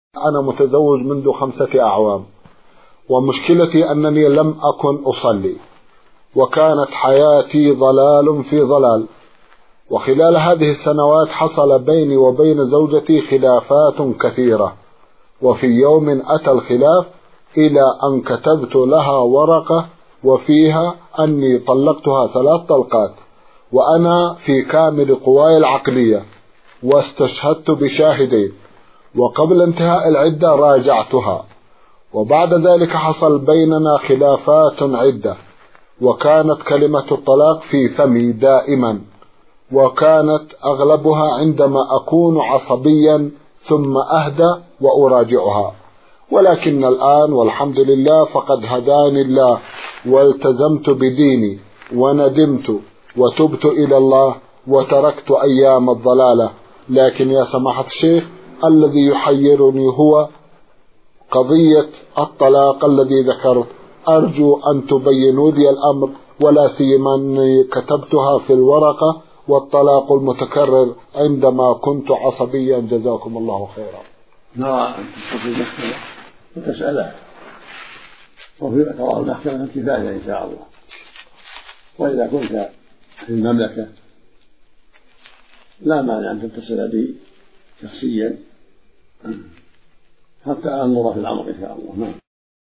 أنا متزوج منذ 5 أعوام، ومشكلتي أنني لم أكن أصلي، وكانت حياتي ضلال في ضلال. وخلال هذه السنوات حصل بيني وبين زوجتي خلافات كثيرة، وفي يوم أتى الخلاف إلى أن كتبت لها ورقة وفيها أني طلقتها 3 طلقات، وأنا في كامل قواي العقلية، واستشهدت بشاهدين، وقبل انتهاء العدة راجعتها. وبعد ذلك حصل بيننا خلافات عدة، وكانت كلمة الطلاق في فمي دائما، وكانت أغلبها عندما أكون عصبيا ثم أهدى وأراجعها. ولكن الآن والحمد لله فقد هداني الله، والتزمت بديني وندمت وتبت إلى الله وتركت أيام الضلالة. لكن يا سماحة الشيخ، الذي يحيرني هو قضية الطلاق الذي ذكرت. أرجو أن تبينوا لي الأمر، ولا سيما أني كتبتها في الورقة والطلاق المتكرر عندما كنت عصبيا. جزاكم الله خيرا. نرى أن تدخل المحكمة وتسأله، وفي قرار المحكمة كفاية إن شاء الله. وإذا كنت في المملكة لا مانع أن تتصل بي شخصيا حتى أنظر في الأمر إن شاء الله.